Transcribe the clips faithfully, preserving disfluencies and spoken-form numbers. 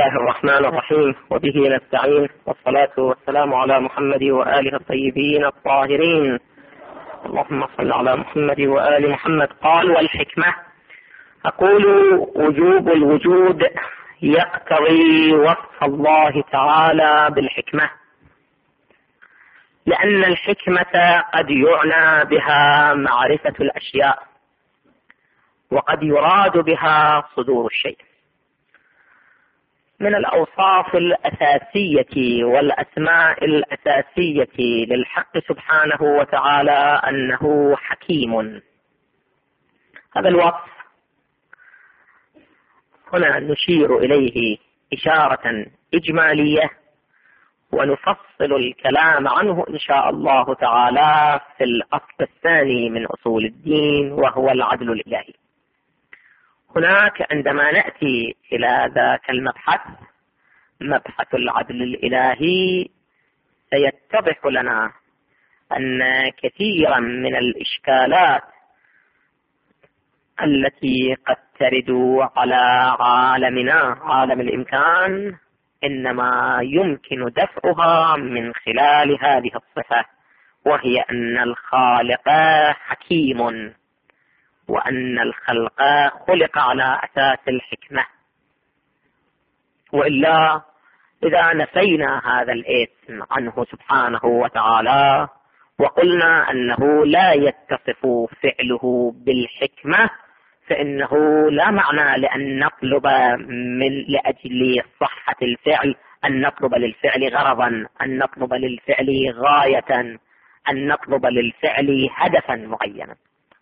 الله الرحمن الرحيم، وبه نستعين، والصلاة والسلام على محمد وآله الطيبين الطاهرين. اللهم صل على محمد وآل محمد. قال: والحكمة. أقول: وجوب الوجود يقتضي وصف الله تعالى بالحكمة، لأن الحكمة قد يعنى بها معرفة الأشياء، وقد يراد بها صدور الشيء. من الأوصاف الأساسية والأسماء الأساسية للحق سبحانه وتعالى أنه حكيم. هذا الوصف هنا نشير إليه إشارة إجمالية، ونفصل الكلام عنه إن شاء الله تعالى في الأصل الثاني من أصول الدين، وهو العدل الإلهي. هناك عندما نأتي إلى ذاك المبحث، مبحث العدل الإلهي، سيتضح لنا أن كثيرا من الإشكالات التي قد ترد على عالمنا، عالم الإمكان، إنما يمكن دفعها من خلال هذه الصفة، وهي أن الخالق حكيم، وأن الخلق خلق على أساس الحكمة. وإلا إذا نفينا هذا الاسم عنه سبحانه وتعالى وقلنا أنه لا يتصف فعله بالحكمة، فإنه لا معنى لأن نطلب من لأجل صحة الفعل أن نطلب للفعل غرضا، أن نطلب للفعل غاية، أن نطلب للفعل هدفا معينا.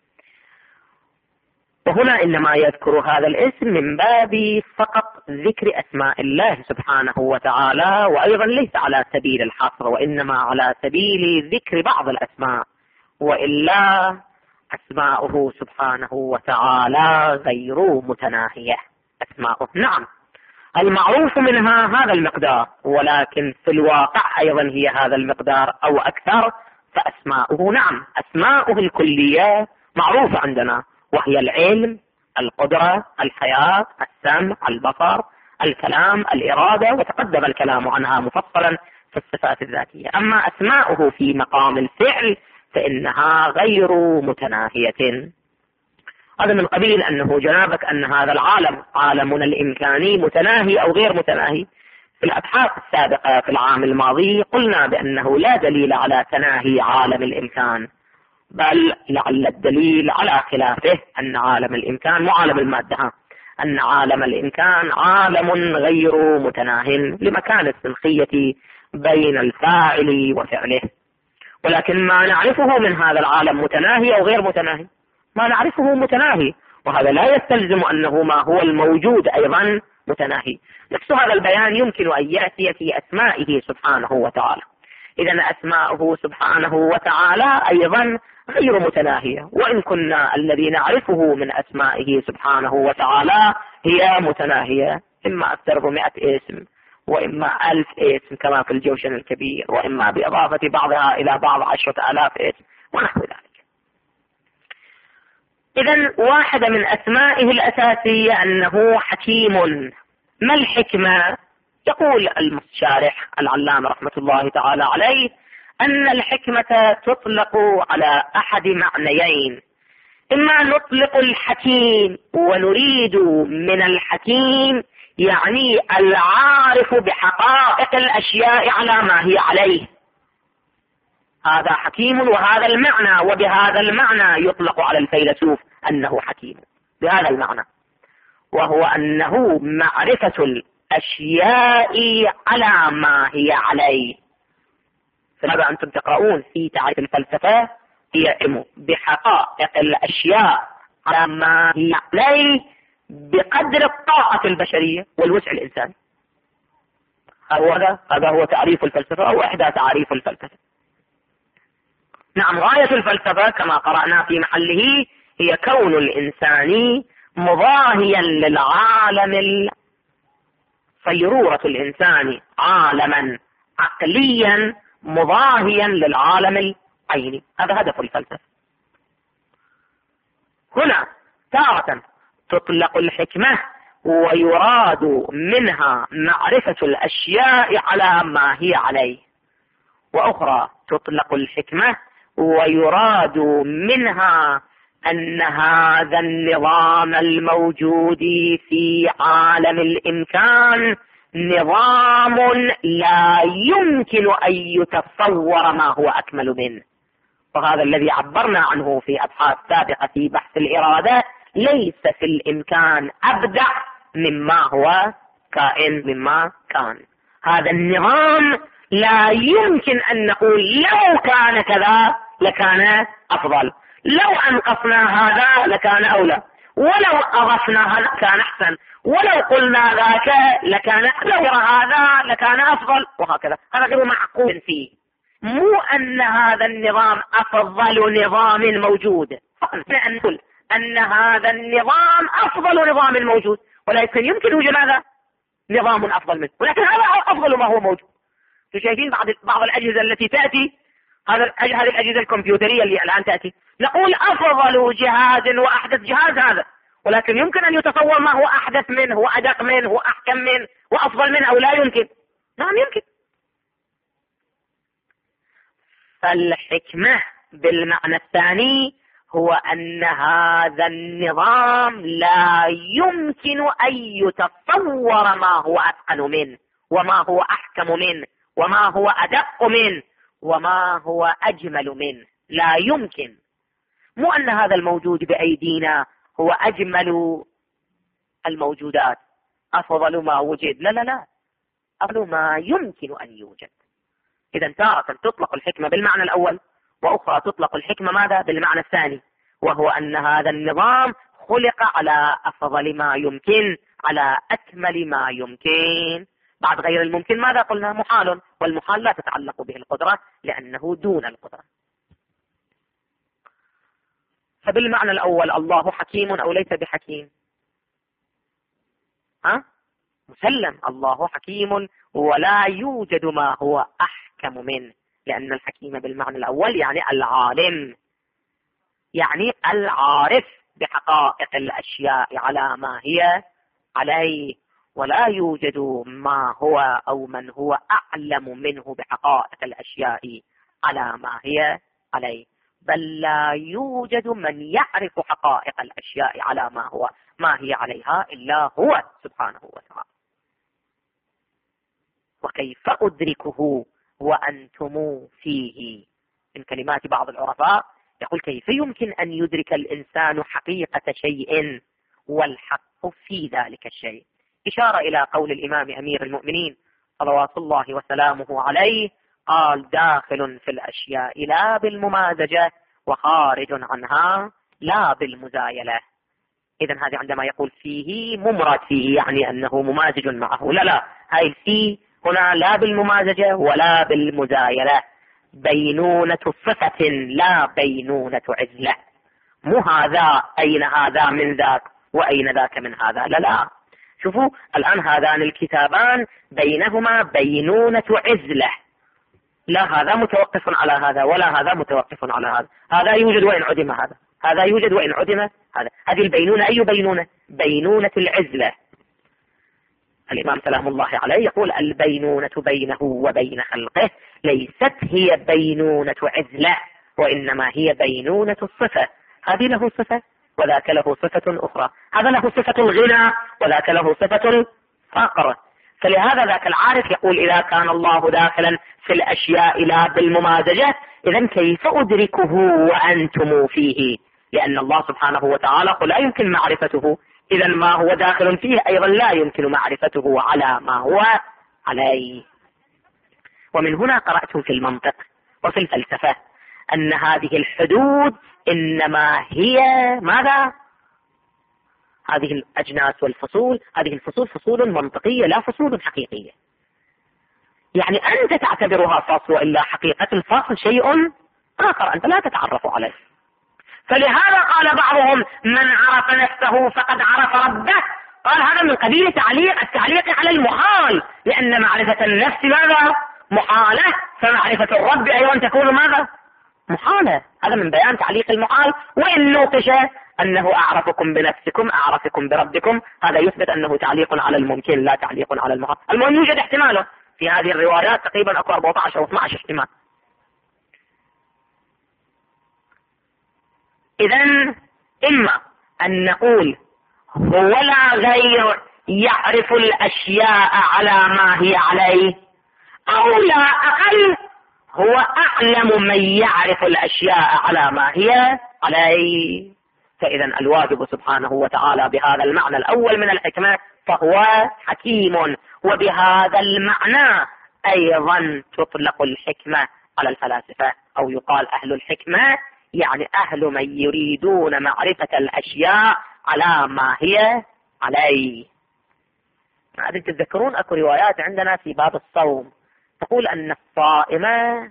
وهنا إنما يذكر هذا الاسم من باب فقط ذكر أسماء الله سبحانه وتعالى، وأيضا ليس على سبيل الحصر، وإنما على سبيل ذكر بعض الأسماء. وإلا أسماؤه سبحانه وتعالى غير متناهية. أسماؤه نعم المعروف منها هذا المقدار، ولكن في الواقع أيضا هي هذا المقدار أو أكثر. فأسماؤه نعم أسماؤه الكلية معروفة عندنا، وهي العلم، القدرة، الحياة، السمع، البصر، الكلام، الإرادة، وتقدم الكلام عنها مفصلا في الصفات الذاتية. أما أسماؤه في مقام الفعل فإنها غير متناهية. هذا من قبيل أنه جنابك أن هذا العالم، عالمنا الإمكاني، متناهي أو غير متناهي. في الأبحاث السابقة في العام الماضي قلنا بأنه لا دليل على تناهي عالم الإمكان، بل لعل الدليل على خلافه، أن عالم الإمكان مو عالم المادة، أن عالم الإمكان عالم غير متناه لمكان السلخية بين الفاعل وفعله. ولكن ما نعرفه من هذا العالم متناهي أو غير متناهي، ما نعرفه متناهي، وهذا لا يستلزم أنه ما هو الموجود أيضا متناهي. نفس هذا البيان يمكن أن يأتي في أسمائه سبحانه وتعالى. إذن أسماؤه سبحانه وتعالى أيضا غير متناهية، وإن كنا الذي نعرفه من أسمائه سبحانه وتعالى هي متناهية، إما أكثر من مئة اسم، وإما ألف اسم كما في الجوشن الكبير، وإما بإضافة بعضها إلى بعض عشرة آلاف اسم ونحو ذلك. إذن واحدة من أسمائه الأساسية أنه حكيم. ما الحكمة؟ يقول المستشارح العلامة رحمة الله تعالى عليه أن الحكمة تطلق على أحد معنيين: إما نطلق الحكيم ونريد من الحكيم يعني العارف بحقائق الأشياء على ما هي عليه، هذا حكيم، وهذا المعنى، وبهذا المعنى يطلق على الفيلسوف أنه حكيم بهذا المعنى، وهو أنه معرفة الأشياء على ما هي عليه. فماذا أنتم تقرؤون في تعريف الفلسفة؟ هي علم بحقائق الأشياء على ما هي عليه بقدر الطاقة البشرية والوسع الإنساني. هذا هذا هو تعريف الفلسفة، أو إحدى تعريف الفلسفة. نعم غاية الفلسفة كما قرأنا في محله هي كون الإنسان مضاهيا للعالم، صيرورة الإنسان عالما عقليا مضاهيا للعالم العيني. هذا هدف الفلسفة. هنا تارة تطلق الحكمة ويراد منها معرفة الأشياء على ما هي عليه، وأخرى تطلق الحكمة ويراد منها أن هذا النظام الموجود في عالم الإمكان نظام لا يمكن أن يتصور ما هو أكمل منه. وهذا الذي عبرنا عنه في أبحاث سابقة في بحث الإرادة، ليس في الإمكان أبدع مما هو كائن مما كان. هذا النظام لا يمكن أن نقول لو كان كذا لكان أفضل، لو أنقصنا هذا لكان أولى، ولو أضفنا هذا كان أحسن، ولو قلنا ذاك لكان لو هذا لكان أفضل، وهكذا. هذا غير معقول فيه. مو أن هذا النظام أفضل نظام موجود، أن نقول أن هذا النظام أفضل نظام موجود، ولكن يمكن وجود هذا نظام أفضل منه، ولكن هذا أفضل ما هو موجود. شايفين بعض بعض الأجهزة التي تأتي، هذا هذه الأجهزة الكمبيوترية اللي الآن تأتي، نقول أفضل جهاز وأحدث جهاز هذا، ولكن يمكن أن يتصور ما هو أحدث منه وأدق منه وأحكم منه وأفضل منه، أو لا يمكن؟ نعم يمكن. فالحكمة بالمعنى الثاني هو أن هذا النظام لا يمكن أن يتصور ما هو أتقن منه وما هو أحكم منه وما هو أدق منه وما هو أجمل منه، لا يمكن. مو أن هذا الموجود بأيدينا هو أجمل الموجودات، أفضل ما وجد، لا لا لا، أفضل ما يمكن أن يوجد. إذا تارة تطلق الحكمة بالمعنى الأول، وأخرى تطلق الحكمة ماذا؟ بالمعنى الثاني، وهو أن هذا النظام خلق على أفضل ما يمكن، على أكمل ما يمكن. بعد غير الممكن ماذا قلنا؟ محال، والمحال لا تتعلق به القدرة لأنه دون القدرة. فبالمعنى الأول الله حكيم أو ليس بحكيم؟ ها؟ مسلم، الله حكيم ولا يوجد ما هو أحكم منه، لأن الحكيم بالمعنى الأول يعني العالم، يعني العارف بحقائق الأشياء على ما هي عليه، ولا يوجد ما هو أو من هو أعلم منه بحقائق الأشياء على ما هي عليه، بل لا يوجد من يعرف حقائق الأشياء على ما هو ما هي عليها إلا هو سبحانه وتعالى. وكيف أدركه وأنتم فيه؟ من كلمات بعض العرفاء يقول كيف يمكن أن يدرك الإنسان حقيقة شيء والحق في ذلك الشيء؟ إشارة إلى قول الإمام أمير المؤمنين صلوات الله وسلامه عليه، قال داخل في الأشياء لا بالممازجة وخارج عنها لا بالمزايلة. إذن هذه عندما يقول فيه ممرد فيه يعني أنه ممازج معه، لا لا، هاي فيه هنا لا بالممازجة ولا بالمزايلة، بينونة صفة لا بينونة عزلة. مو هذا أين هذا من ذاك وأين ذاك من هذا، لا لا. شوفوا الآن هذان الكتابان بينهما بينونة عزلة، لا هذا متوقف على هذا ولا هذا متوقف على هذا، هذا يوجد وإن عدم هذا، هذا يوجد وإن عدم هذا. هذه البينونة أي بينونة؟ بينونة العزلة. الإمام سلام الله عليه يقول البينونة بينه وبين خلقه ليست هي بينونة عزلة، وإنما هي بينونة الصفة. هذه له صفة وذاك له صفة أخرى، هذا له صفة الغنى وذاك له صفة الفقر. فلهذا ذاك العارف يقول إذا كان الله داخلا في الأشياء لا بالممازجة، إذن كيف أدركه وأنتم فيه؟ لأن الله سبحانه وتعالى لا يمكن معرفته، إذن ما هو داخل فيه أيضا لا يمكن معرفته على ما هو عليه. ومن هنا قرأت في المنطق وفي الفلسفة أن هذه الحدود إنما هي ماذا؟ هذه الأجناس والفصول، هذه الفصول فصول منطقية لا فصول حقيقية. يعني أنت تعتبرها فصل، وإلا حقيقة الفصل شيء آخر أنت لا تتعرف عليه. فلهذا قال بعضهم من عرف نفسه فقد عرف ربه، قال هذا من قبيل تعليق التعليق على المحال، لأن معرفة النفس ماذا؟ محالة، فمعرفة الرب أيضا تكون ماذا؟ محالة. هذا من بيان تعليق المحال. وإن نوقش أنه أعرفكم بنفسكم أعرفكم بربكم، هذا يثبت أنه تعليق على الممكن لا تعليق على المحال. المهم يوجد احتماله في هذه الروايات تقريبا أكو أربعة عشر أو اثني عشر احتمال. إذن إما أن نقول هو لا غير يعرف الأشياء على ما هي عليه، أو لا أقل هو أعلم من يعرف الأشياء على ما هي عليه. فإذا الواجب سبحانه وتعالى بهذا المعنى الأول من الحكمة فهو حكيم. وبهذا المعنى أيضا تطلق الحكمة على الفلاسفة، أو يقال أهل الحكمة، يعني أهل من يريدون معرفة الأشياء على ما هي عليه. هذه تتذكرون أكو روايات عندنا في باب الصوم تقول أن الصائم،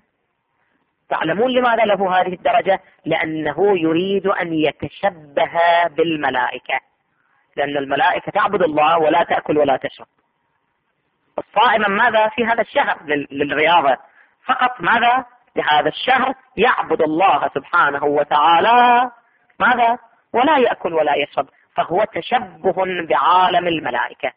تعلمون لماذا له هذه الدرجة؟ لأنه يريد أن يتشبه بالملائكة، لأن الملائكة تعبد الله ولا تأكل ولا تشرب. الصائم ماذا في هذا الشهر للرياضة فقط، ماذا لهذا الشهر يعبد الله سبحانه وتعالى ماذا ولا يأكل ولا يشرب، فهو تشبه بعالم الملائكة.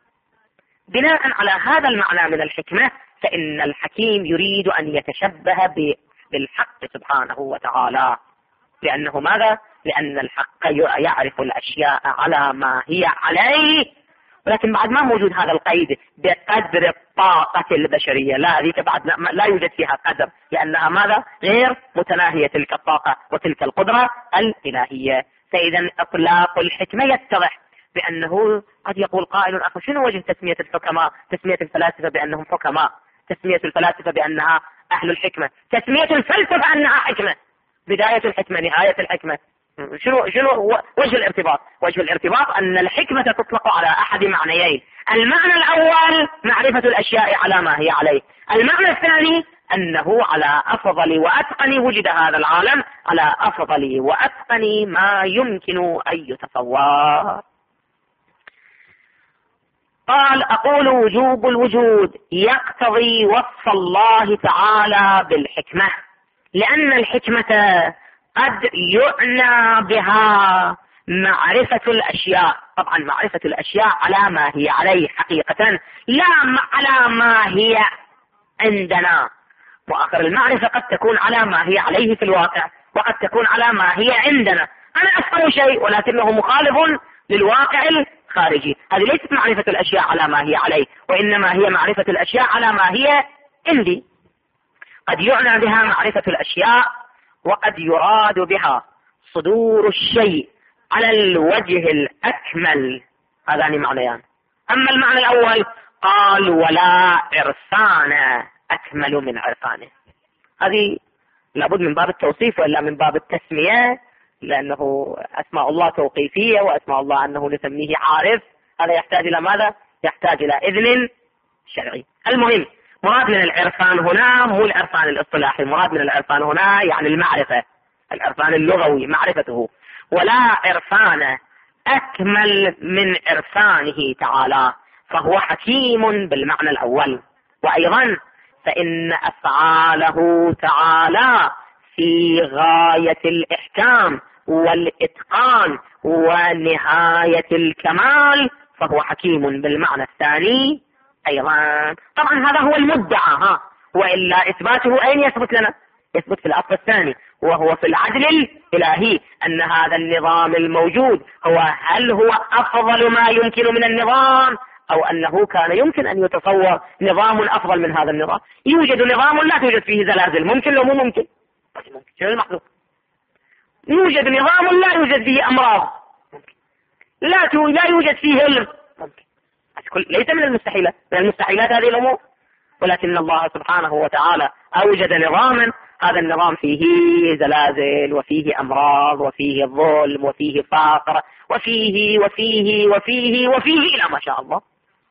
بناء على هذا المعنى من الحكمة فإن الحكيم يريد أن يتشبه بالحق سبحانه وتعالى، لأنه ماذا؟ لأن الحق يعرف الأشياء على ما هي عليه، ولكن بعد ما موجود هذا القيد بقدر الطاقة البشرية، لا هذيك بعد لا يوجد فيها قدر، لأنها ماذا؟ غير متناهية تلك الطاقة وتلك القدرة الإلهية. فإذا إطلاق الحكمة يتضح بأنه قد يقول قائل أخي شنو وجه تسمية الحكماء، تسمية الفلاسفة بأنهم حكماء، تسمية الفلاسفة بأنها أهل الحكمة، تسمية الفلسفة أنها حكمة، بداية الحكمة نهاية الحكمة، شنو شنو وجه الارتباط؟ وجه الارتباط أن الحكمة تطلق على أحد معنيين، المعنى الأول معرفة الأشياء على ما هي عليه، المعنى الثاني أنه على أفضل وأتقن وجد هذا العالم على أفضل وأتقن ما يمكن أن يتصور. قال أقول وجوب الوجود يقتضي وصف الله تعالى بالحكمة، لأن الحكمة قد يعنى بها معرفة الأشياء، طبعا معرفة الأشياء على ما هي عليه حقيقة لا على ما هي عندنا، وآخر المعرفة قد تكون على ما هي عليه في الواقع، وقد تكون على ما هي عندنا. أنا أفهم شيء ولكنه مخالف للواقع الخارجي، هذه ليست معرفة الأشياء على ما هي عليه، وإنما هي معرفة الأشياء على ما هي عندي. قد يعنى بها معرفة الأشياء، وقد يراد بها صدور الشيء على الوجه الأكمل، هذان معنيان. أما المعنى الأول قال ولا عرفان أكمل من عرفانه، هذه لابد من باب التوصيف وإلا من باب التسمية، لأنه أسماء الله توقيفية وأسماء الله أنه نسميه عارف، هذا يحتاج إلى ماذا؟ يحتاج إلى إذن شرعي. المهم مراد من العرفان هنا مو العرفان الاصطلاحي، المراد من العرفان هنا يعني المعرفة، العرفان اللغوي معرفته. ولا عرفان أكمل من عرفانه تعالى، فهو حكيم بالمعنى الأول. وأيضا فإن أفعاله تعالى في غاية الإحكام والإتقان ونهاية الكمال، فهو حكيم بالمعنى الثاني أيضا. طبعا هذا هو المدعى، ها وإلا إثباته أين يثبت لنا؟ يثبت في الأصل الثاني، وهو في العدل الإلهي، أن هذا النظام الموجود هو هل هو أفضل ما يمكن من النظام، أو أنه كان يمكن أن يتصور نظام أفضل من هذا النظام. يوجد نظام لا توجد فيه زلازل، ممكن لو مو ممكن؟ ممكن. شنو المحظوظ؟ يوجد نظام لا يوجد فيه أمراض، ممكن. لا لا يوجد فيه علم، ممكن. ليس من المستحيلات، من المستحيلات هذه الأمور، ولكن الله سبحانه وتعالى أوجد نظاما، هذا النظام فيه زلازل وفيه أمراض وفيه ظلم وفيه فقر وفيه وفيه وفيه وفيه إلى ما شاء الله.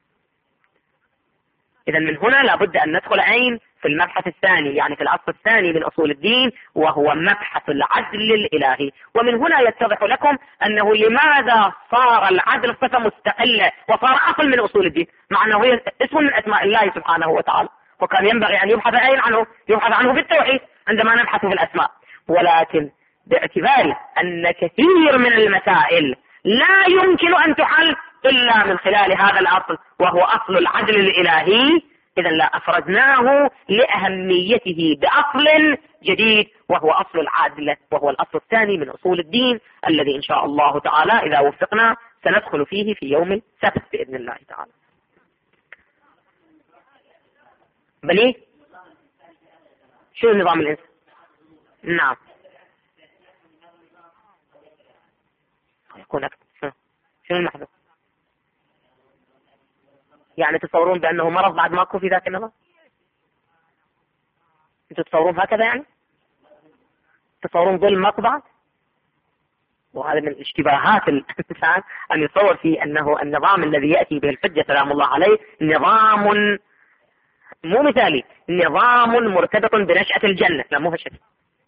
إذا من هنا لابد أن ندخل أين؟ في المبحث الثاني، يعني في الأصل الثاني من أصول الدين، وهو مبحث العدل الإلهي. ومن هنا يتضح لكم أنه لماذا صار العدل صفة مستقلة وصار أصل من أصول الدين، مع أنه هي اسم من أسماء الله سبحانه وتعالى، وكان ينبغي أن يبحث أين عنه؟ يبحث عنه في التوحيد. عندما نبحث في الأسماء، ولكن باعتبار أن كثير من المسائل لا يمكن أن تحل إلا من خلال هذا الأصل وهو أصل العدل الإلهي، إذا لا أفردناه لأهميته بأصل جديد وهو أصل العدل، وهو الأصل الثاني من أصول الدين الذي إن شاء الله تعالى إذا وفقنا سندخل فيه في يوم السبت بإذن الله تعالى. بني شو النظام الإنساني؟ نعم يكون أكثر. شنو المحدث؟ يعني تصورون بأنه مرض بعد ماكو في ذاك النظام؟ انتم تصورون هكذا؟ يعني تصورون ظلم ماكو بعد؟ وهذا من اشتباهات الإنسان أن يتصور فيه أنه النظام الذي يأتي به الحجة سلام الله عليه نظام مو مثالي، نظام مرتبط بنشأة الجنة. لا مو هالشيء.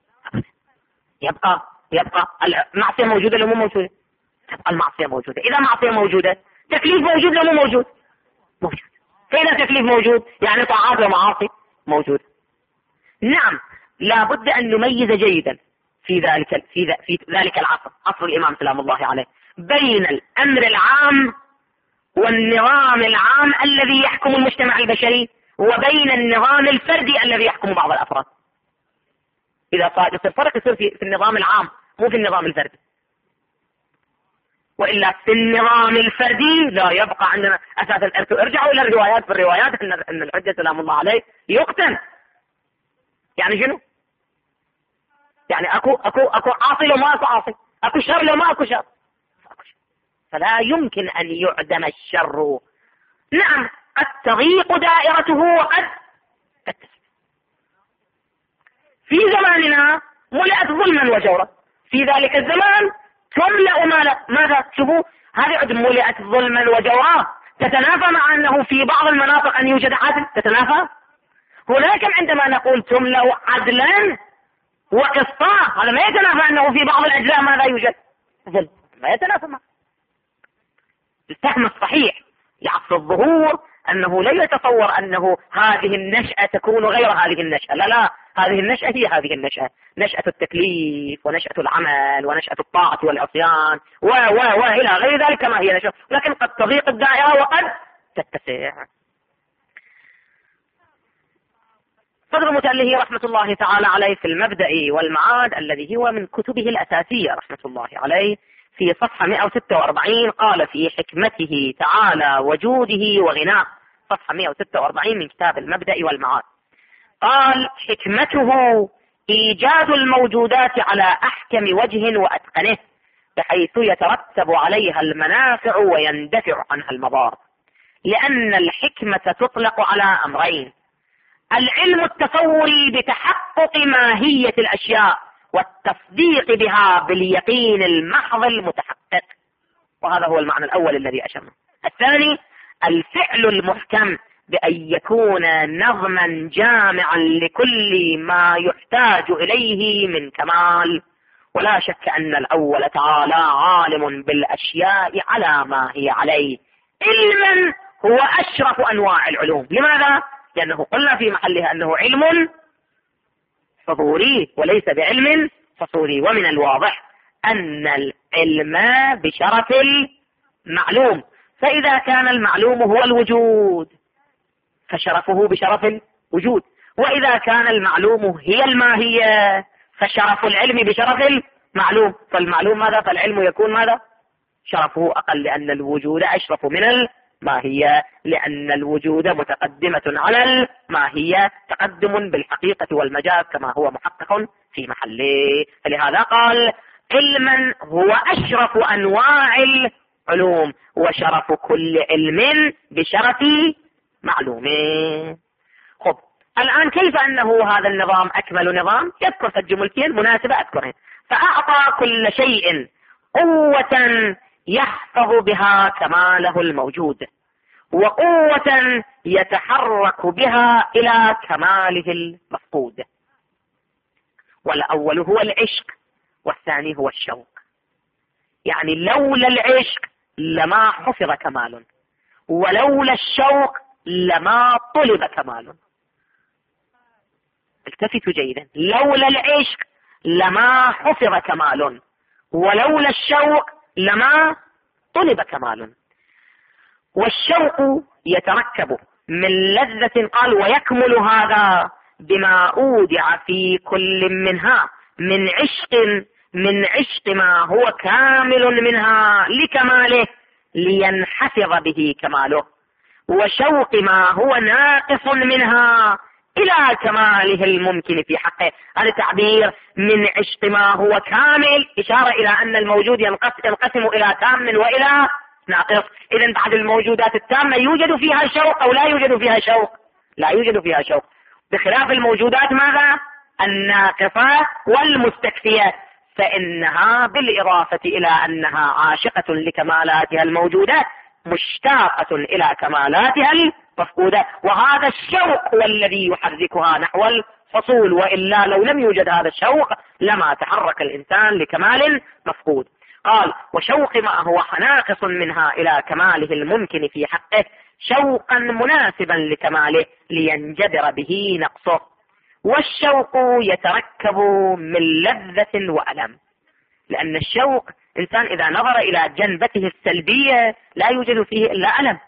يبقى يبقى المعصية موجودة لو مو موجودة؟ تبقى المعصية موجودة. إذا معصية موجودة تكليف موجود لو مو موجود؟ موجود. فإذا تكليف موجود يعني طاعات ومعاصي موجود. نعم لابد أن نميز جيدا في ذلك في, في ذلك العصر، عصر الإمام سلام الله عليه، بين الأمر العام والنظام العام الذي يحكم المجتمع البشري وبين النظام الفردي الذي يحكم بعض الأفراد. إذا صار يصير فرق يصير في, في النظام العام مو في النظام الفردي، وإلا في النظام الفردي لا يبقى عندنا أساسا. ارجعوا إلى الروايات، في الروايات أن الحجة سلام الله عليه يقتل. يعني شنو؟ يعني أكو أكو أكو عاصي لو ما أكو عاصي، أكو شر لو ما أكو شر. فلا يمكن أن يعدم الشر. نعم قد تضيق دائرته وقد تتسع. في زماننا ملأت ظلما وجورا، في ذلك الزمان تملأ ماذا؟ ماذا؟ شوفوا هذه عد ملأت ظلما وجورا تتنافى مع أنه في بعض المناطق أن يوجد عدل، تتنافى. هناك عندما نقول تملأ عدلا وقسطا هذا ما يتنافى أنه في بعض الأجزاء ماذا يوجد؟ ظلم، ما يتنافى معه. الفهم الصحيح لعصر الظهور أنه لا يتصور أنه هذه النشأة تكون غير هذه النشأة، لا لا، هذه النشأة هي هذه النشأة، نشأة التكليف ونشأة العمل ونشأة الطاعة والعصيان و و و إلى غير ذلك ما هي نشأة، لكن قد تضيق الدائرة وقد تتسع. صدر المتألهي رحمة الله تعالى عليه في المبدأ والمعاد الذي هو من كتبه الأساسية رحمة الله عليه في صفحة مئة وستة وأربعين قال في حكمته تعالى وجوده وغناه، صفحة مئة وستة وأربعين من كتاب المبدأ والمعاد، قال حكمته إيجاد الموجودات على أحكم وجه وأتقنه بحيث يترتب عليها المنافع ويندفع عنها المضار، لأن الحكمة تطلق على أمرين: العلم التصوري بتحقق ماهية الأشياء والتصديق بها باليقين المحض المتحقق، وهذا هو المعنى الأول الذي أشرنا. الثاني الفعل المحكم بأن يكون نظما جامعا لكل ما يحتاج إليه من كمال، ولا شك أن الأول تعالى عالم بالأشياء على ما هي عليه، علما هو أشرف أنواع العلوم. لماذا؟ لأنه قلنا في محلها أنه علم حضوري وليس بعلم فصولي، ومن الواضح أن العلم بشرف المعلوم، فإذا كان المعلوم هو الوجود فشرفه بشرف الوجود، وإذا كان المعلوم هي الماهية فشرف العلم بشرف المعلوم، فالمعلوم ماذا؟ فالعلم يكون ماذا؟ شرفه أقل، لأن الوجود أشرف من الماهية، لأن الوجود متقدمة على الماهية تقدم بالحقيقة والمجاز كما هو محقق في محله. فلهذا قال علما هو أشرف أنواع العلوم وشرف كل علم بشرف معلومين. خب الآن كيف أنه هذا النظام أكمل نظام؟ يذكر الجملتين مناسبة أذكرهن. فأعطى كل شيء قوة يحفظ بها كماله الموجود، وقوة يتحرك بها إلى كماله المفقود. والأول هو العشق والثاني هو الشوق، يعني لولا العشق لما حفظ كمال، ولولا الشوق لما طلب كمال. التفتوا جيدا، لولا العشق لما حفظ كمال، ولولا الشوق لما طلب كمال. والشوق يتركب من لذة، قال ويكمل هذا بما أودع في كل منها من عشق من عشق ما هو كامل منها لكماله لينحفظ به كماله، وشوق ما هو ناقص منها إلى كماله الممكن في حقه. هذا تعبير من عشق ما هو كامل، إشارة إلى أن الموجود ينقسم إلى تام وإلى ناقص. إذن بعد الموجودات التامة يوجد فيها شوق أو لا يوجد فيها شوق؟ لا يوجد فيها شوق، بخلاف الموجودات ماذا؟ الناقصة والمستكفية، فإنها بالإضافة إلى أنها عاشقة لكمالاتها الموجودات مشتاقة إلى كمالاتها المفقودة، وهذا الشوق هو الذي يحركها نحو الحصول، وإلا لو لم يوجد هذا الشوق لما تحرك الإنسان لكمال مفقود. قال وشوق ما هو ناقص منها إلى كماله الممكن في حقه شوقا مناسبا لكماله لينجبر به نقصه. والشوق يتركب من لذة وألم، لأن الشوق إنسان إذا نظر إلى جنبته السلبية لا يوجد فيه إلا ألم،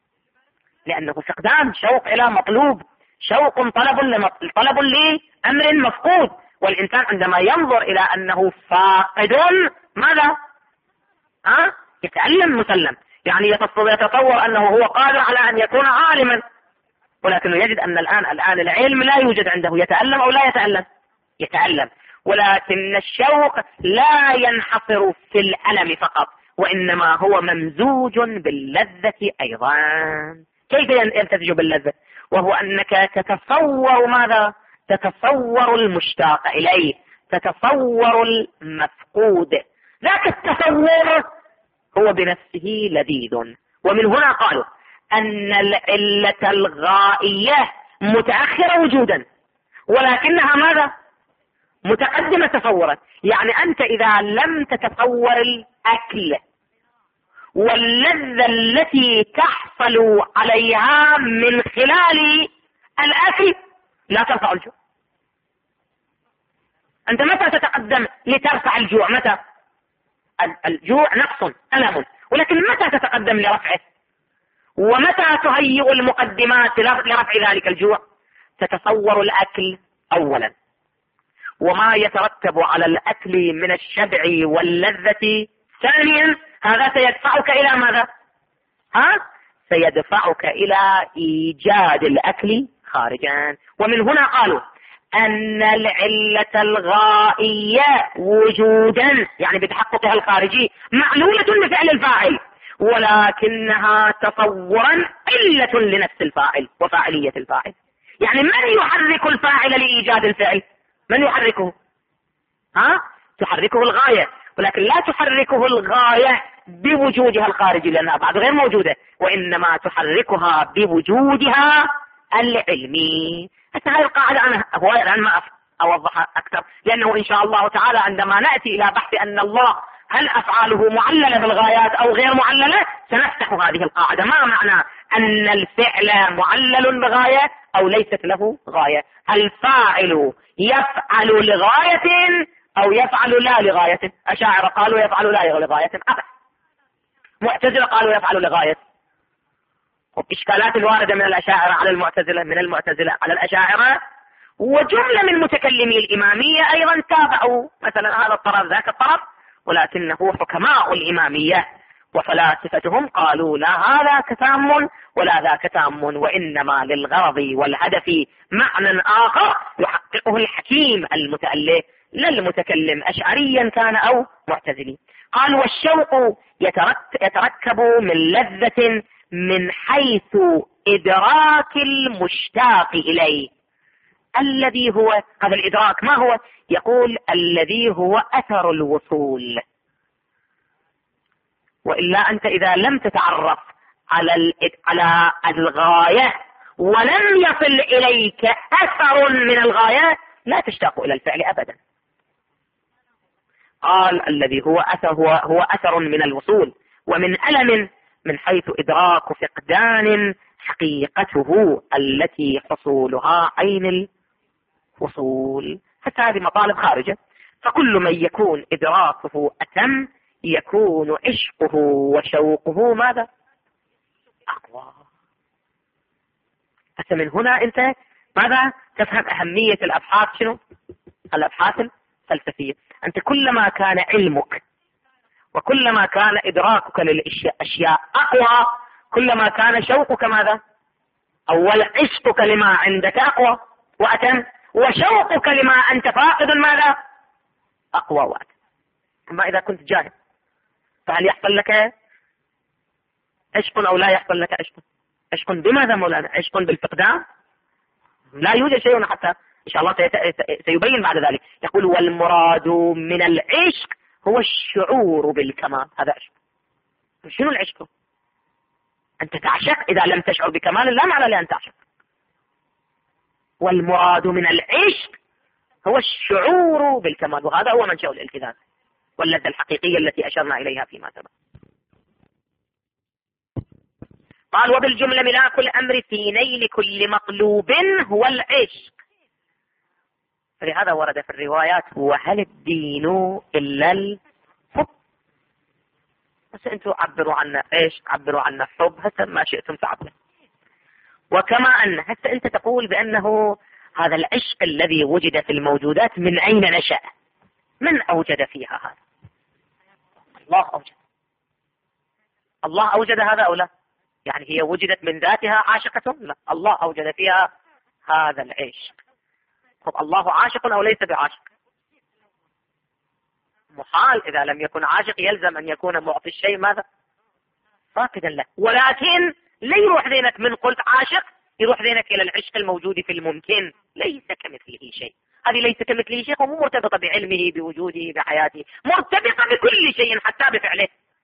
لأنه فقدان، شوق إلى مطلوب، شوق طلب لمطلب، طلب لأمر مفقود. والإنسان عندما ينظر إلى أنه فاقد ماذا؟ ها؟ يتألم مسلم، يعني يتصور أنه هو قادر على أن يكون عالما، ولكنه يجد أن الآن الآن العلم لا يوجد عنده، يتألم أو لا يتألم؟ يتألم. ولكن الشوق لا ينحصر في الألم فقط، وإنما هو ممزوج باللذة أيضا. كيف يمتزج باللذة؟ وهو أنك تتصور ماذا؟ تتصور المشتاق إليه، تتصور المفقود. ذاك التصور هو بنفسه لذيذ. ومن هنا قالوا أن العلة الغائية متأخرة وجودا، ولكنها ماذا؟ متقدمة تصورا. يعني أنت إذا لم تتصور الأكل واللذة التي تحصل عليها من خلال الأكل لا ترفع الجوع. أنت متى تتقدم لترفع الجوع؟ متى؟ الجوع نقص ألم، ولكن متى تتقدم لرفعه؟ ومتى تهيئ المقدمات لرفع ذلك الجوع؟ تتصور الأكل أولا، وما يترتب على الأكل من الشبع واللذة ثانيا. هذا سيدفعك إلى ماذا؟ ها؟ سيدفعك إلى إيجاد الأكل خارجا. ومن هنا قالوا أن العلة الغائية وجودا، يعني بتحققها الخارجي، معلولة لفعل الفاعل، ولكنها تصورا علة لنفس الفاعل وفاعلية الفاعل. يعني من يحرك الفاعل لإيجاد الفعل؟ من يحركه؟ ها؟ تحركه الغاية، ولكن لا تحركه الغاية بوجودها الخارجي لأنها بعد غير موجودة، وإنما تحركها بوجودها العلمي. حتى هذه القاعدة أنا هو الآن ما أوضحها أكثر، لأنه إن شاء الله تعالى عندما نأتي إلى بحث أن الله هل أفعاله معللة بالغايات أو غير معللة سنفتح هذه القاعدة. ما معنى أن الفعل معلل بغاية أو ليست له غاية؟ الفاعل يفعل لغاية أو يفعل لا لغاية؟ أشاعرة قالوا يفعل لا لغاية، أبدا. معتزلة قالوا يفعل لغاية. والإشكالات الواردة من الأشاعرة على المعتزلة، من المعتزلة على الأشاعرة، وجملة من متكلمي الإمامية أيضا تابعوا مثلا هذا الطرف ذاك الطرف، ولكنه حكماء الإمامية وفلاسفتهم قالوا لا هذا كتام ولا ذاك تام، وإنما للغرض والهدف معنى آخر يحققه الحكيم المتأله، لا المتكلم أشعريا كان أو معتزلي. قال والشوق يتركب من لذة من حيث إدراك المشتاق إليه، الذي هو هذا الإدراك ما هو؟ يقول الذي هو أثر الوصول. وإلا أنت إذا لم تتعرف على على الغاية ولم يصل إليك أثر من الغاية لا تشتاق إلى الفعل أبدا. قال الذي هو أثر هو, هو أثر من الوصول ومن ألم من حيث إدراك فقدان حقيقته التي حصولها عين وصول، حتى هذه مطالب خارجة. فكل من يكون إدراكه أتم يكون عشقه وشوقه ماذا؟ أقوى. حتى من هنا أنت ماذا تفهم أهمية الأبحاث؟ شنو الأبحاث الفلسفية؟ أنت كلما كان علمك وكلما كان إدراكك للأشياء أقوى كلما كان شوقك ماذا؟ أول عشقك لما عندك أقوى وأتم، وشوقك لما أنت فاقد ماذا؟ أقوى وأتم. أما إذا كنت جاهل فهل يحصل لك عشق أو لا يحصل لك عشق؟ عشق بماذا مولانا؟ عشق بالفقدان؟ لا يوجد شيء، حتى إن شاء الله سيبين بعد ذلك. يقول والمراد من العشق هو الشعور بالكمال. هذا عشق. شنو العشق؟ أنت تعشق إذا لم تشعر بكمال لا معنى لأن تعشق. والمراد من العشق هو الشعور بالكمال، وهذا هو منشأ الالتذاذ واللذة الحقيقية التي أشرنا إليها فيما سبق. قال وبالجملة ملاك الأمر في نيل كل مطلوب هو العشق. فلهذا ورد في الروايات وهل الدين إلا الحب. بس أنتم عبروا عنا عشق، عبروا عنا حب، هسه ما شئتم تعبروا. وكما أن هسه أنت تقول بأنه هذا العشق الذي وجد في الموجودات من أين نشأ؟ من أوجد فيها هذا؟ الله أوجد. الله أوجد هذا أو لا؟ يعني هي وجدت من ذاتها عاشقة؟ لا، الله أوجد فيها هذا العشق. طب الله عاشق أو ليس بعاشق؟ محال إذا لم يكن عاشق يلزم أن يكون معطي الشيء ماذا؟ فاقدا له. ولكن لا يروح ذهنك من قلت عاشق يروح ذهنك إلى العشق الموجود في الممكن. ليس كمثله شيء. هذه ليس كمثله شيء ومو مرتبطة بعلمه بوجوده بحياته، مرتبطة بكل شيء حتى بفعله.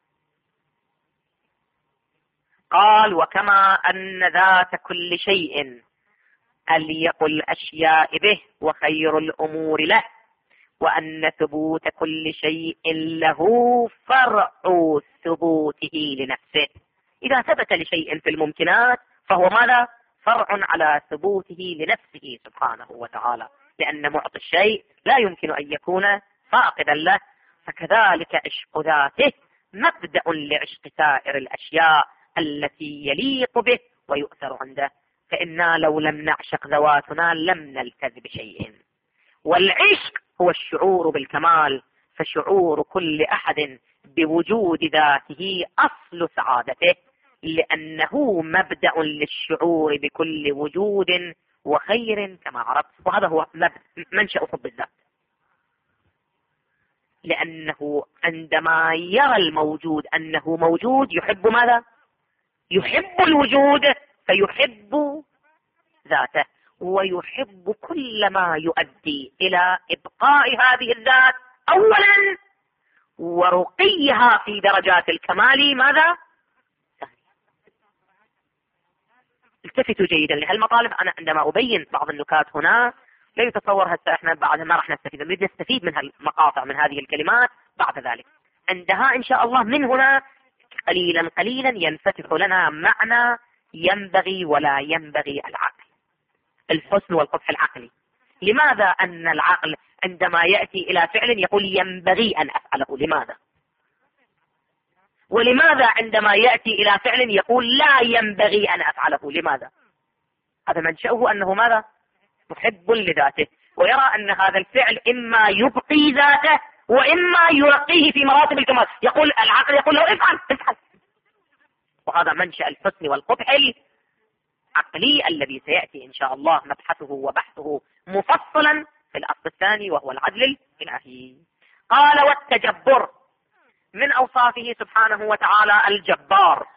قال وكما أن ذات كل شيء أليق الأشياء به وخير الأمور له، وأن ثبوت كل شيء له فرع ثبوته لنفسه. إذا ثبت لشيء في الممكنات فهو ماذا؟ فرع على ثبوته لنفسه سبحانه وتعالى، لأن معطي الشيء لا يمكن أن يكون فاقدا له. فكذلك عشق ذاته مبدأ لعشق سائر الأشياء التي يليق به ويؤثر عنده. فإنا لو لم نعشق ذواتنا لم نلتذ بشيء. والعشق هو الشعور بالكمال، فشعور كل أحد بوجود ذاته أصل سعادته، لأنه مبدأ للشعور بكل وجود وخير كما عرفت. وهذا هو منشأ حب الذات، لأنه عندما يرى الموجود أنه موجود يحب ماذا؟ يحب الوجود، فيحب ذاته ويحب كل ما يؤدي إلى إبقاء هذه الذات أولا ورقيها في درجات الكمال ماذا؟ التفتوا جيدا لهالمطالب. أنا عندما أبين بعض النكات هنا لا يتصور هسه احنا بعد ما راح نستفيد، نريد نستفيد من هالمقاطع من هذه الكلمات بعد ذلك. عندها إن شاء الله من هنا قليلا قليلا ينفتح لنا معنى ينبغي ولا ينبغي العقل، الحسن والقبح العقلي. لماذا أن العقل عندما يأتي إلى فعل يقول ينبغي أن أفعله؟ لماذا؟ ولماذا عندما يأتي إلى فعل يقول لا ينبغي أن أفعله؟ لماذا؟ هذا منشأه أنه ماذا؟ محب لذاته، ويرى أن هذا الفعل إما يبقي ذاته وإما يرقيه في مراتب الكمال. يقول العقل يقول له افعل افعل. وهذا منشأ الحسن والقبح العقلي الذي سيأتي إن شاء الله مبحثه وبحثه مفصلا في الأصل الثاني وهو العدل الإلهي. قال والتجبر من أوصافه سبحانه وتعالى الجبار.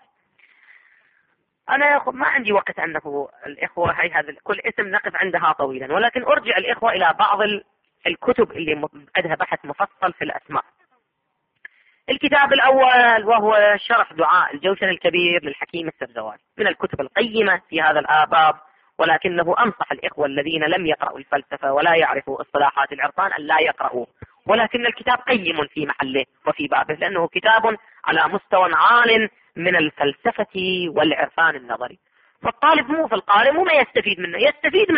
أنا ما عندي وقت أنه الإخوة هي هذا كل اسم نقف عندها طويلا، ولكن أرجع الإخوة إلى بعض الكتب اللي عندها بحث مفصل في الأسماء. الكتاب الأول وهو شرح دعاء الجوشن الكبير للحكيم السبزواري، من الكتب القيمة في هذا الآباب، ولكنه أنصح الإخوة الذين لم يقرأوا الفلسفة ولا يعرفوا اصطلاحات العرفان أن لا يقرأوا، ولكن الكتاب قيم في محله وفي بابه، لأنه كتاب على مستوى عال من الفلسفة والعرفان النظري. فالطالب مو في القارئ مو ما يستفيد منه، يستفيد منه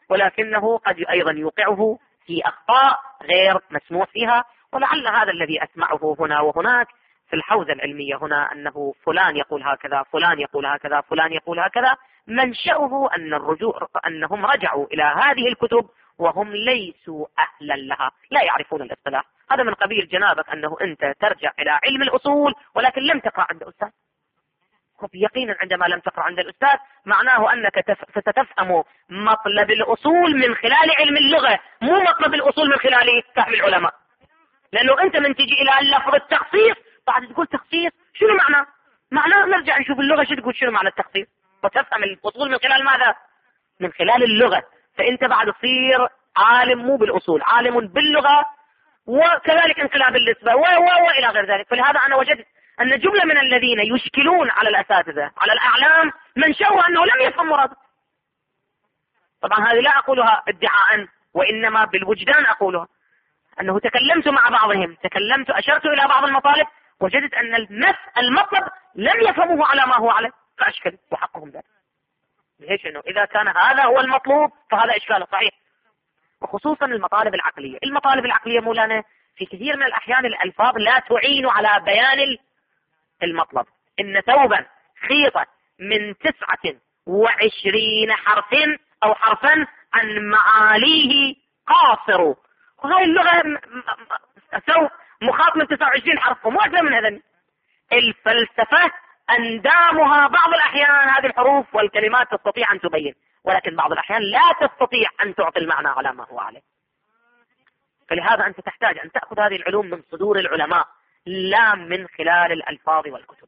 ولكنه قد أيضا يوقعه في أخطاء غير مسموح فيها. ولعل هذا الذي أسمعه هنا وهناك في الحوزة العلمية هنا، أنه فلان يقول هكذا، فلان يقول هكذا، فلان يقول هكذا، منشأه أن الرجوع أنهم رجعوا إلى هذه الكتب وهم ليسوا أهلا لها، لا يعرفون الاصطلاح. هذا من قبيل جنابك أنه أنت ترجع إلى علم الأصول ولكن لم تقرأ عند أستاذ. يقينا عندما لم تقرأ عند الأستاذ معناه أنك ستفهم مطلب الأصول من خلال علم اللغة، مو مطلب الأصول من خلال فهم العلماء. لأنه أنت من تجي إلى لفظ التخصيص بعد تقول تخصيص شنو معناه؟ معناه نرجع نشوف اللغة شو تقول، شنو معنى التخصيص، وتفهم الأصول من خلال ماذا؟ من خلال اللغة. فأنت بعد تصير عالم مو بالأصول، عالم باللغة، وكذلك انقلاب النسبة و و وإلى غير ذلك. فلهذا أنا وجدت أن جملة من الذين يشكلون على الأساتذة على الأعلام منشأوا أنه لم يفهم مراده. طبعا هذه لا أقولها ادعاء وإنما بالوجدان أقولها، أنه تكلمت مع بعضهم، تكلمت أشرت إلى بعض المطالب، وجدت أن النفس المطلب لم يفهموه على ما هو عليه فأشكل، وحقهم ذلك. ليش؟ أنه إذا كان هذا هو المطلوب فهذا إشكاله صحيح. وخصوصا المطالب العقلية، المطالب العقلية مولانا في كثير من الأحيان الألفاظ لا تعين على بيان المطلب. إن ثوبا خيطة من تسعة وعشرين حرف أو حرفا عن معاليه قاصر. وهذه اللغة ثوب مخاط من تسعة وعشرين حرف ومو أكثر من هذا. الفلسفة أندامها بعض الأحيان هذه الحروف والكلمات تستطيع أن تبين، ولكن بعض الأحيان لا تستطيع أن تعطي المعنى على ما هو عليه. فلهذا أنت تحتاج أن تأخذ هذه العلوم من صدور العلماء لا من خلال الألفاظ والكتب.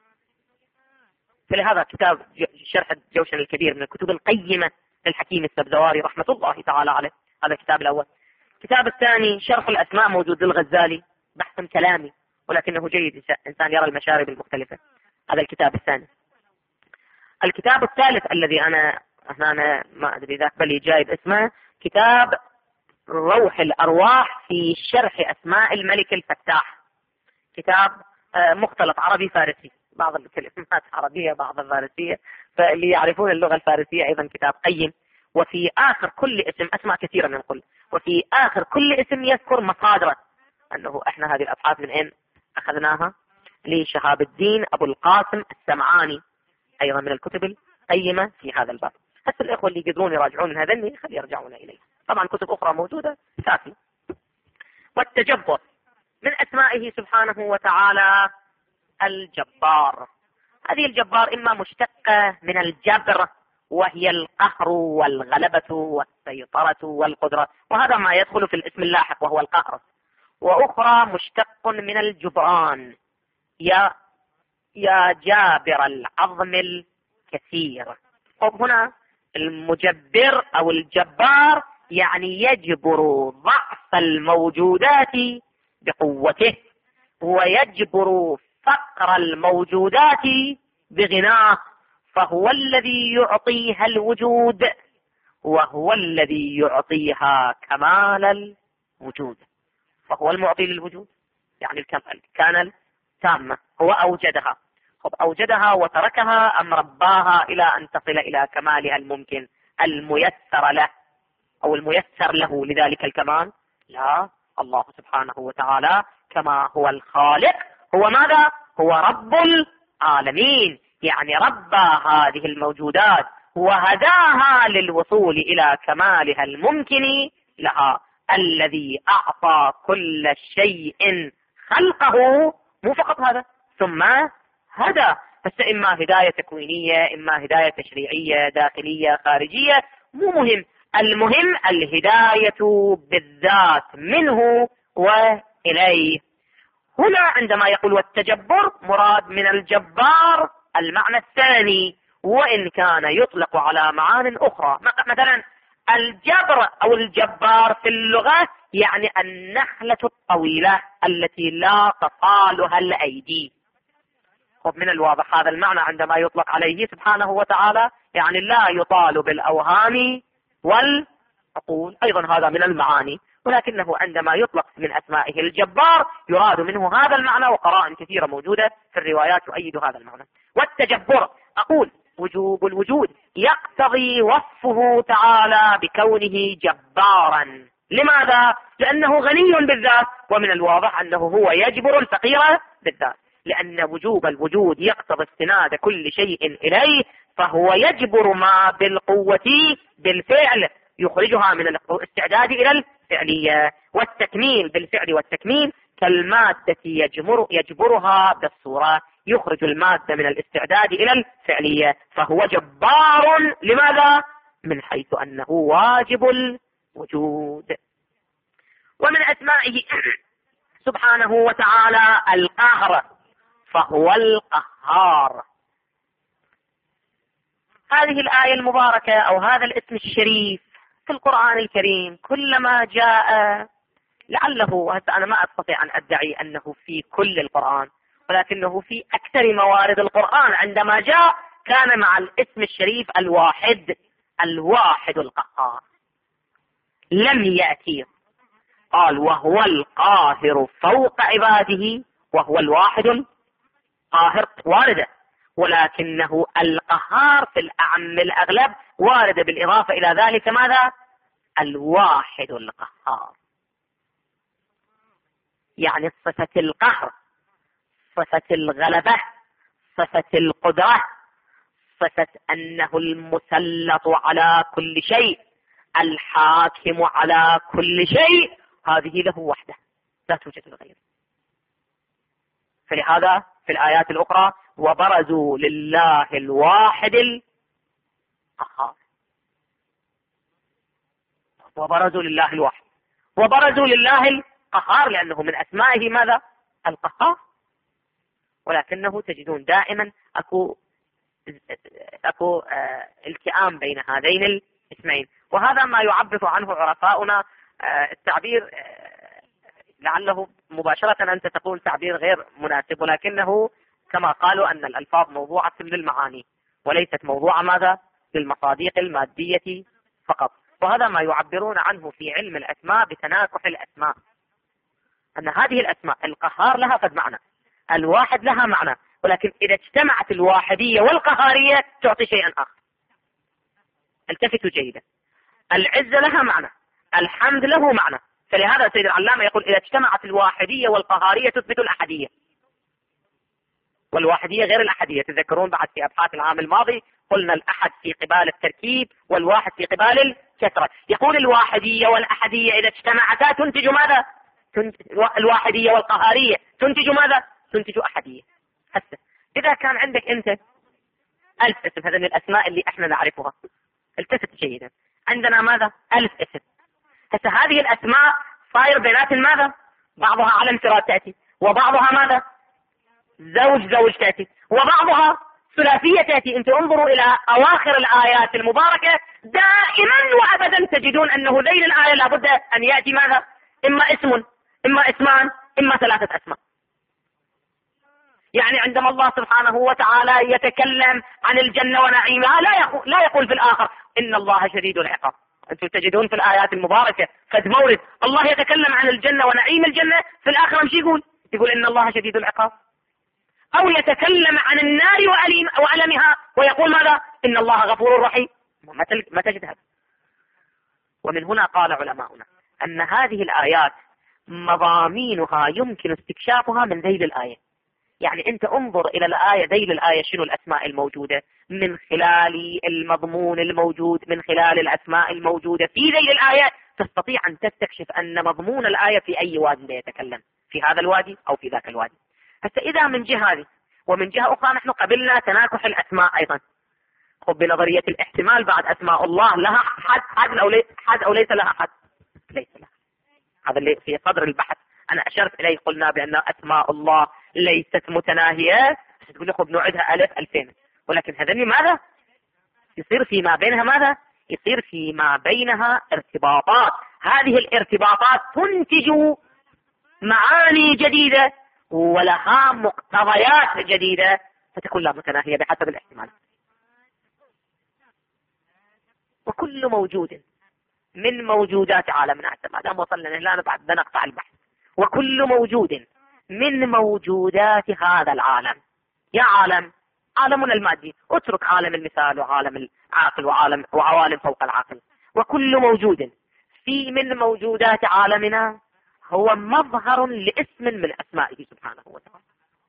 فلهذا كتاب شرح الجوشن الكبير من الكتب القيمة للحكيم السبزواري رحمة الله تعالى عليه، هذا الكتاب الأول. الكتاب الثاني شرح الأسماء موجود للغزالي، بحث كلامي ولكنه جيد إنسان يرى المشارب المختلفة، هذا الكتاب الثاني. الكتاب الثالث الذي أنا أنا ما أدري ذاك بل جايب اسمه كتاب روح الأرواح في شرح أسماء الملك الفتاح، كتاب مختلط عربي فارسي، بعض الكلمات عربية بعض الفارسية، فاللي يعرفون اللغة الفارسية أيضا كتاب قيم. وفي آخر كل اسم أسماء كثيرة من كل، وفي آخر كل اسم يذكر مصادره، أنه إحنا هذه الأبحاث من أين أخذناها؟ لشهاب الدين أبو القاسم السمعاني، أيضا من الكتب القيمة في هذا الباب. حتى الإخوة اللي يقدرون يراجعون من هذا خلي يرجعون إليه، طبعا كتب أخرى موجودة كافي. والتجبر من أسمائه سبحانه وتعالى الجبار. هذه الجبار إما مشتقة من الجبر وهي القهر والغلبة والسيطرة والقدرة، وهذا ما يدخل في الاسم اللاحق وهو القهر. وأخرى مشتق من الجبران، يا يا جابر العظم الكثير. وهنا المجبر أو الجبار يعني يجبر ضعف الموجودات بقوته، ويجبر فقر الموجودات بغناه، فهو الذي يعطيها الوجود وهو الذي يعطيها كمال الوجود. فهو المعطي للوجود يعني الكمال كان التامة، هو أوجدها، خب أوجدها وتركها أم رباها إلى أن تصل إلى كمالها الممكن الميسر له أو الميسر له لذلك الكمال؟ لا، الله سبحانه وتعالى كما هو الخالق هو ماذا؟ هو رب العالمين، يعني ربى هذه الموجودات وهداها للوصول إلى كمالها الممكن لها. الذي أعطى كل شيء خلقه، مو فقط هذا، ثم هدى، بس إما هداية تكوينية إما هداية تشريعية داخلية خارجية، مو مهم، المهم الهداية بالذات منه وإليه. هنا عندما يقول والتجبر مراد من الجبار المعنى الثاني، وإن كان يطلق على معان أخرى. مثلا الجبر أو الجبار في اللغة يعني النخلة الطويلة التي لا تصالها الأيدي. من الواضح هذا المعنى عندما يطلق عليه سبحانه وتعالى، يعني لا يطال بالأوهام والعقول، أيضا هذا من المعاني، ولكنه عندما يطلق من أسمائه الجبار يراد منه هذا المعنى، وقرائن كثيرة موجودة في الروايات تؤيد هذا المعنى. والتجبر أقول وجوب الوجود يقتضي وصفه تعالى بكونه جبارا. لماذا؟ لأنه غني بالذات، ومن الواضح أنه هو يجبر الفقير بالذات، لأن وجوب الوجود يقتضي استناد كل شيء إليه، فهو يجبر ما بالقوة بالفعل يخرجها من الاستعداد إلى الفعلية، والتكميل بالفعل والتكميل كالمادة يجبر يجبرها بالصورة، يخرج المادة من الاستعداد إلى الفعلية، فهو جبار. لماذا؟ من حيث أنه واجب الوجود. ومن أسمائه سبحانه وتعالى القهر، فهو القهار. هذه الآية المباركة أو هذا الاسم الشريف في القرآن الكريم كلما جاء، لعله هسه أنا ما أستطيع أن أدعي أنه في كل القرآن، ولكنه في أكثر موارد القرآن عندما جاء كان مع الاسم الشريف الواحد، الواحد القهار. لم يأتي قال وهو القاهر فوق عباده وهو الواحد القاهر، واردة، ولكنه القهار في الأعم الأغلب وارد بالإضافة إلى ذلك ماذا؟ الواحد القهار. يعني صفة القهر، صفة الغلبة، صفة القدرة، صفة أنه المسلط على كل شيء، الحاكم على كل شيء، هذه له وحده لا توجد لغيره. فلهذا في الآيات الأخرى وبرزوا لله الواحد القهار، وبرزوا لله الواحد، وبرزوا لله القهار لأنه من أسمائه ماذا؟ القهار. ولكنه تجدون دائما أكو أكو آه التئام بين هذين الاسمين، وهذا ما يعبر عنه عرفاؤنا. آه التعبير آه لعله مباشرة أنت تقول تعبير غير مناسب، ولكنه كما قالوا أن الألفاظ موضوعة للمعاني وليست موضوعة ماذا؟ للمصادق المادية فقط. وهذا ما يعبرون عنه في علم الأسماء بتناكح الأسماء، أن هذه الأسماء القهار لها قد معنى، الواحد لها معنى، ولكن إذا اجتمعت الواحدية والقهارية تعطي شيئا آخر. التفتوا جيدا، العزة لها معنى، الحمد له معنى، فلهذا سيد العلامة يقول إذا اجتمعت الواحدية والقهارية تثبت الأحدية، والواحدية غير الأحدية. تذكرون بعد في أبحاث العام الماضي قلنا الأحد في قبال التركيب والواحد في قبال الكثرة. يقول الواحدية والأحدية إذا اجتمعتا تنتج ماذا؟ الواحدية والقهارية تنتج ماذا؟ تنتج أحدية. هسه إذا كان عندك أنت ألف اسم، هذا من الأسماء اللي احنا نعرفها، التفت جيدا، عندنا ماذا؟ ألف اسم. هسه هذه الأسماء صاير بينات ماذا؟ بعضها على انفراد تأتي، وبعضها ماذا؟ زوج زوج تأتي، وبعضها ثلاثية تأتي. انتم انظروا إلى أواخر الآيات المباركة دائما وأبدا تجدون أنه ذيل الآية لابد أن يأتي ماذا؟ إما اسم، إما اسمان، إما ثلاثة أسماء. يعني عندما الله سبحانه وتعالى يتكلم عن الجنة ونعيمها لا يقول, لا يقول في الآخر إن الله شديد العقاب. أنتم تجدون في الآيات المباركة قد مورد الله يتكلم عن الجنة ونعيم الجنة، في الآخر مش يقول يقول إن الله شديد العقاب، أو يتكلم عن النار وألمها ويقول ماذا؟ إن الله غفور رحيم. ما تجد هذا. ومن هنا قال علماؤنا أن هذه الآيات مضامينها يمكن استكشافها من ذيل الآية. يعني أنت انظر إلى الآية، ذيل الآية شنو الأسماء الموجودة، من خلال المضمون الموجود، من خلال الأسماء الموجودة في ذيل الآية تستطيع أن تستكشف أن مضمون الآية في أي وادي يتكلم، في هذا الوادي أو في ذاك الوادي. حتى إذا من جهة هذه ومن جهة أخرى نحن قبلنا تناكح الأسماء أيضا، خب بنظرية الاحتمال بعد أسماء الله لها حد حد أو, لي حد أو ليس لها حد، ليس لها. هذا اللي في صدر البحث أنا أشرت إليه، قلنا بأن أسماء الله ليست متناهية، تقول لي خب نوعدها ألف ألفين، ولكن هذا ماذا؟ يصير فيما بينها ماذا؟ يصير فيما بينها ارتباطات، هذه الارتباطات تنتج معاني جديدة ولها مقتضيات جديدة فتكون لا متناهية بحسب الاحتمال. وكل موجود من موجودات عالمنا، حتى ما دام وصلنا هنا بعد بنقطع البحث، وكل موجود من موجودات هذا العالم، يا عالم عالمنا المادي، اترك عالم المثال وعالم العاقل وعالم وعوالم فوق العاقل، وكل موجود في من موجودات عالمنا هو مظهر لاسم من أسمائه سبحانه وتعالى.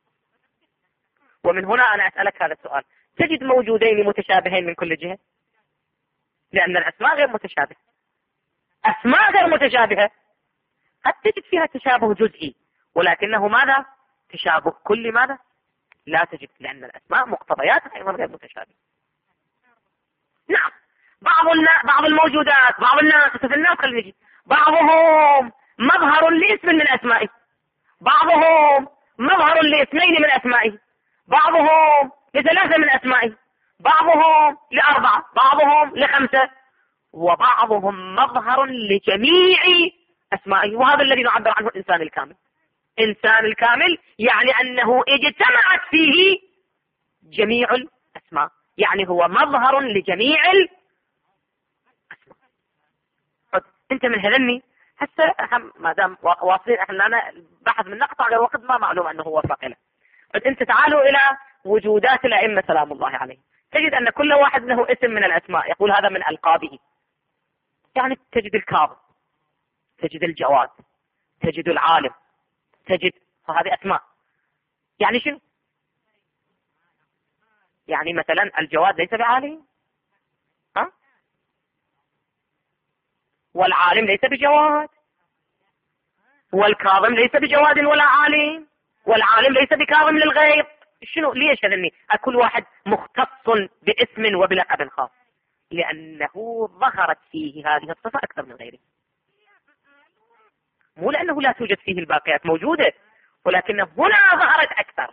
ومن هنا أنا أسألك هذا السؤال، تجد موجودين متشابهين من كل جهة؟ لأن الأسماء غير متشابهة، أسماء غير متشابهة قد تجد فيها تشابه جزئي، ولكنه ماذا؟ تشابه كل ماذا؟ لا تجد، لأن الأسماء مقتضياتها أيضا غير متشابهة. نعم، بعض بعض الموجودات، بعض الناس في الناس خلينا بعضهم مظهر لاسم من أسمائه، بعضهم مظهر لاثنين من أسمائه، بعضهم لثلاثة من أسمائه، بعضهم لأربعة، بعضهم لخمسة، وبعضهم مظهر لجميع أسمائه. وهذا الذي نعبر عنه الإنسان الكامل. إنسان الكامل يعني أنه اجتمعت فيه جميع الأسماء، يعني هو مظهر لجميع الأسماء. أنت من هذني هسه ما دام واصلين احنا لنا بحث من نقطع غير وقت ما معلوم أنه هو فقله. أنت تعالوا إلى وجودات الأئمة سلام الله عليهم، تجد أن كل واحد له اسم من الأسماء، يقول هذا من ألقابه. يعني تجد الكاظم، تجد الجواد، تجد العالم، تجد، فهذه أسماء. يعني شنو؟ يعني مثلا الجواد ليس بعالم، ها؟ والعالم ليس بجواد، والكاظم ليس بجواد ولا عالم، والعالم ليس بكاظم للغيب. شنو؟ ليش هذني؟ كل واحد مختص باسم وبلقب خاص، لأنه ظهرت فيه هذه الصفة أكثر من غيره، مو لأنه لا توجد فيه الباقيات، موجودة، ولكن هنا ظهرت أكثر.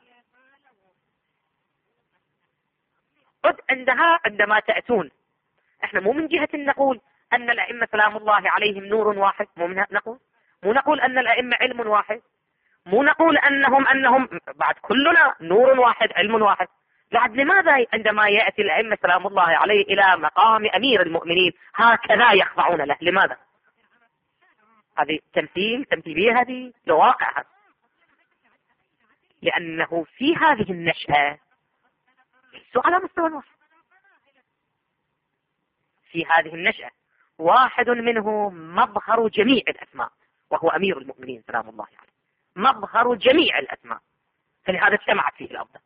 قد عندها عندما تأتون، احنا مو من جهة نقول أن الأئمة سلام الله عليهم نور واحد، مو من نقول، مو نقول أن الأئمة علم واحد، مو نقول أنهم أنهم بعد كلنا نور واحد علم واحد. بعد لماذا عندما يأتي الأئمة سلام الله عليه إلى مقام أمير المؤمنين هكذا يخضعون له؟ لماذا؟ هذه تمثيل تمثيلية، هذه لواقع، لأنه في هذه النشأة ليسوا على مستوى واحد. في هذه النشأة واحد منه مظهر جميع الأسماء، وهو أمير المؤمنين سلام الله عليه، مظهر جميع الأسماء، فلهذا اجتمعت فيه الأفضل.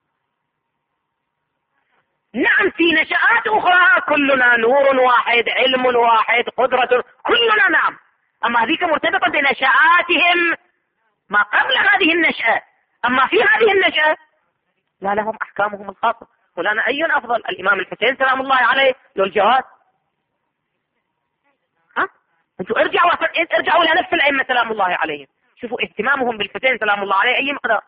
نعم، في نشآت أخرى كلنا نور واحد، علم واحد، قدرة، كلنا نعم، أما هذيك مرتبطة بنشآتهم ما قبل هذه النشأة. أما في هذه النشأة لا، لهم أحكامهم الخاصة. ولنا أي أفضل، الإمام الحسين سلام الله عليه لو الجواد؟ ها؟ أنتوا ارجعوا ارجعوا إلى نفس الأئمة سلام الله عليهم، شوفوا اهتمامهم بالحسين سلام الله عليه أي مقدار.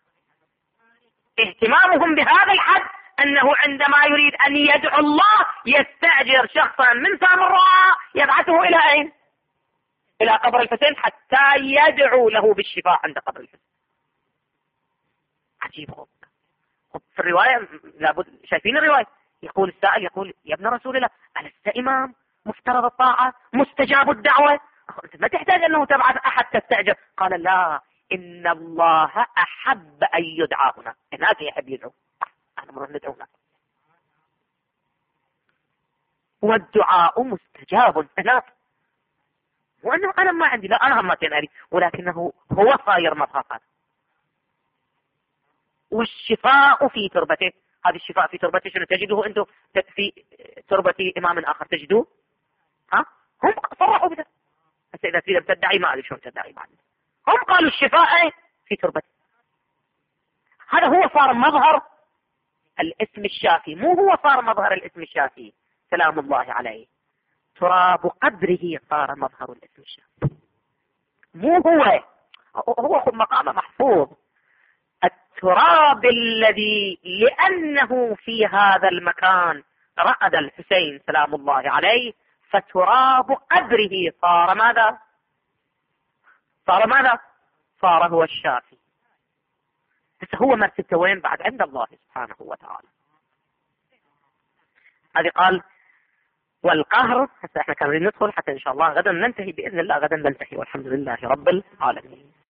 اهتمامهم بهذا الحد أنه عندما يريد أن يدعو الله يستأجر شخصا من سامراء يبعثه إلى أين؟ إلى قبر الحسين حتى يدعو له بالشفاء عند قبر الحسين. عجيب. في الرواية لابد شايفين الرواية، يقول السائل يقول يا ابن رسول الله ألست إمام مفترض الطاعة مستجاب الدعوة؟ أنت ما تحتاج أنه تبعث أحد تستأجر. قال لا، إن الله أحب أن يدعى هنا، هناك يحب يدعو، أنا مرة ندعو هناك، والدعاء مستجاب هناك. وأنه أنا ما عندي، لا أنا هم أريد، ولكنه هو صاير مظهر هذا. والشفاء في تربته، هذا الشفاء في تربته شنو تجدوه أنتم في تربة إمام آخر تجدوه؟ ها؟ هم صرحوا بذلك. بس إذا تريد تدعي ما أدري شلون تدعي بعد، هم قالوا الشفاء في تربته. هذا هو صار مظهر الاسم الشافي، مو هو صار مظهر الاسم الشافي سلام الله عليه، تراب قبره صار مظهر الاسم الشافي، مو هو هو مقام محفوظ. التراب الذي لأنه في هذا المكان رأد الحسين سلام الله عليه، فتراب قبره صار ماذا؟ صار ماذا؟ صار هو الشافي. بس هو مرتبته وين بعد؟ عند الله سبحانه وتعالى. هذه قال والقهر. هسه احنا كان ندخل حتى ان شاء الله غدا ننتهي باذن الله، غدا ننتهي والحمد لله رب العالمين.